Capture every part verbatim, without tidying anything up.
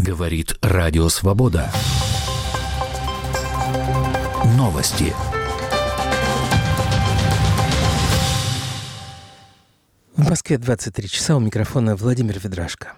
Говорит Радио Свобода. Новости. В Москве двадцать три часа, у микрофона Владимир Ведрашко.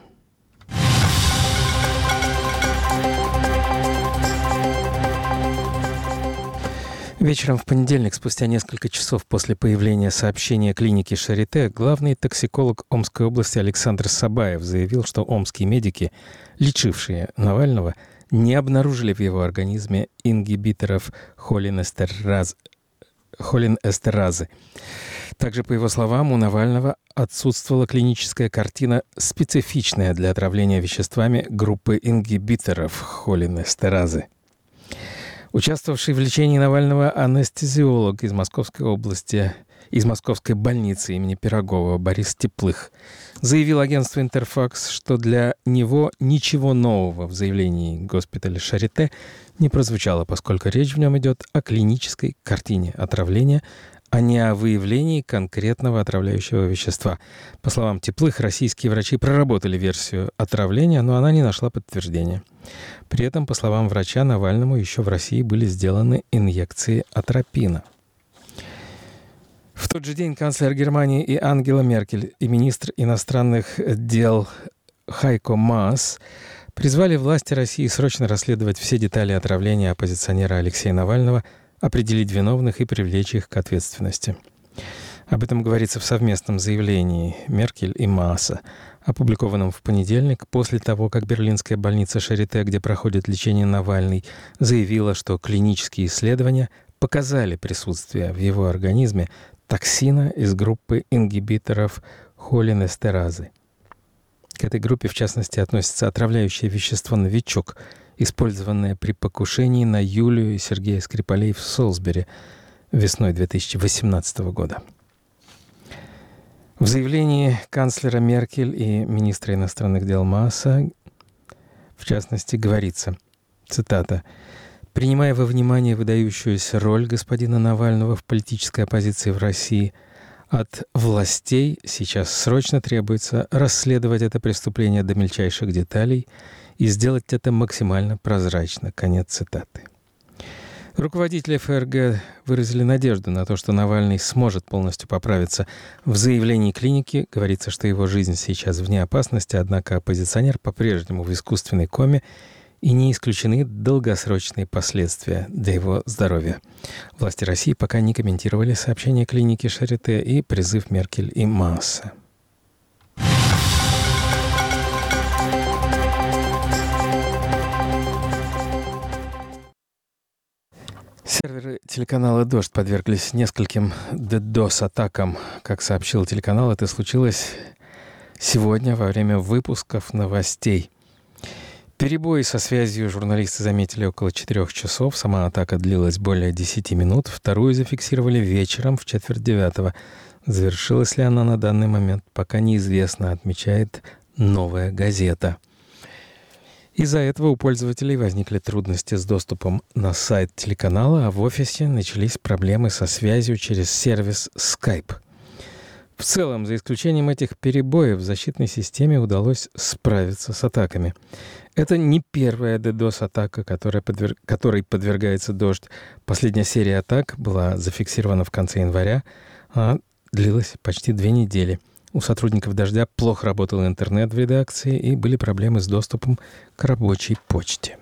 Вечером в понедельник, спустя несколько часов после появления сообщения клиники Шарите, главный токсиколог Омской области Александр Сабаев заявил, что омские медики, лечившие Навального, не обнаружили в его организме ингибиторов холинестераз... холинэстеразы. Также, по его словам, у Навального отсутствовала клиническая картина, специфичная для отравления веществами группы ингибиторов холинэстеразы. Участвовавший в лечении Навального анестезиолог из Московской области, из Московской больницы имени Пирогова Борис Теплых заявил агентству «Интерфакс», что для него ничего нового в заявлении госпиталя Шарите не прозвучало, поскольку речь в нем идет о клинической картине отравления, а не о выявлении конкретного отравляющего вещества. По словам Теплых, российские врачи проработали версию отравления, но она не нашла подтверждения. При этом, по словам врача, Навальному еще в России были сделаны инъекции атропина. В тот же день канцлер Германии и Ангела Меркель и министр иностранных дел Хайко Маас призвали власти России срочно расследовать все детали отравления оппозиционера Алексея Навального, определить виновных и привлечь их к ответственности. Об этом говорится в совместном заявлении Меркель и Мааса, опубликованном в понедельник, после того, как берлинская больница Шарите, где проходит лечение Навальный, заявила, что клинические исследования показали присутствие в его организме токсина из группы ингибиторов холинэстеразы. К этой группе, в частности, относится отравляющее вещество «Новичок», использованное при покушении на Юлию и Сергея Скрипалей в Солсбери весной две тысячи восемнадцатого года. В заявлении канцлера Меркель и министра иностранных дел Мааса, в частности, говорится, цитата, «Принимая во внимание выдающуюся роль господина Навального в политической оппозиции в России, от властей сейчас срочно требуется расследовать это преступление до мельчайших деталей и сделать это максимально прозрачно». Конец цитаты. Руководители ФРГ выразили надежду на то, что Навальный сможет полностью поправиться. В заявлении клиники говорится, что его жизнь сейчас вне опасности, однако оппозиционер по-прежнему в искусственной коме и не исключены долгосрочные последствия для его здоровья. Власти России пока не комментировали сообщение клиники Шарите и призыв Меркель и Мааса. Серверы телеканала «Дождь» подверглись нескольким ддос-атакам. Как сообщил телеканал, это случилось сегодня во время выпусков новостей. Перебои со связью журналисты заметили около четырех часов. Сама атака длилась более десяти минут. Вторую зафиксировали вечером в четверть девятого. Завершилась ли она на данный момент, пока неизвестно, отмечает «Новая газета». Из-за этого у пользователей возникли трудности с доступом на сайт телеканала, а в офисе начались проблемы со связью через сервис Skype. В целом, за исключением этих перебоев, в защитной системе удалось справиться с атаками. Это не первая ддос-атака, которая подвер... которой подвергается «Дождь». Последняя серия атак была зафиксирована в конце января, а длилась почти две недели. У сотрудников «Дождя» плохо работал интернет в редакции и были проблемы с доступом к рабочей почте.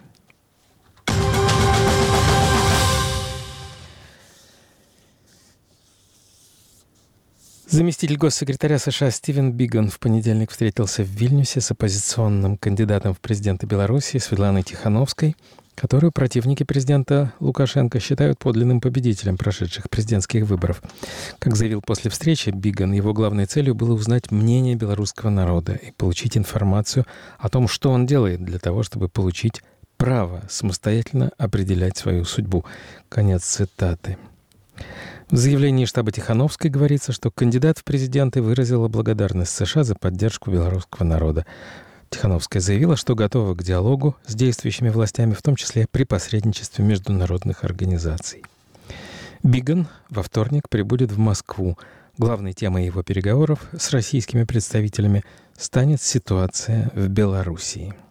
Заместитель госсекретаря США Стивен Биган в понедельник встретился в Вильнюсе с оппозиционным кандидатом в президенты Беларуси Светланой Тихановской, которую противники президента Лукашенко считают подлинным победителем прошедших президентских выборов. Как заявил после встречи Биган, его главной целью было узнать мнение белорусского народа и получить информацию о том, что он делает для того, чтобы получить право самостоятельно определять свою судьбу. Конец цитаты. В заявлении штаба Тихановской говорится, что кандидат в президенты выразила благодарность США за поддержку белорусского народа. Тихановская заявила, что готова к диалогу с действующими властями, в том числе при посредничестве международных организаций. Биган во вторник прибудет в Москву. Главной темой его переговоров с российскими представителями станет ситуация в Белоруссии.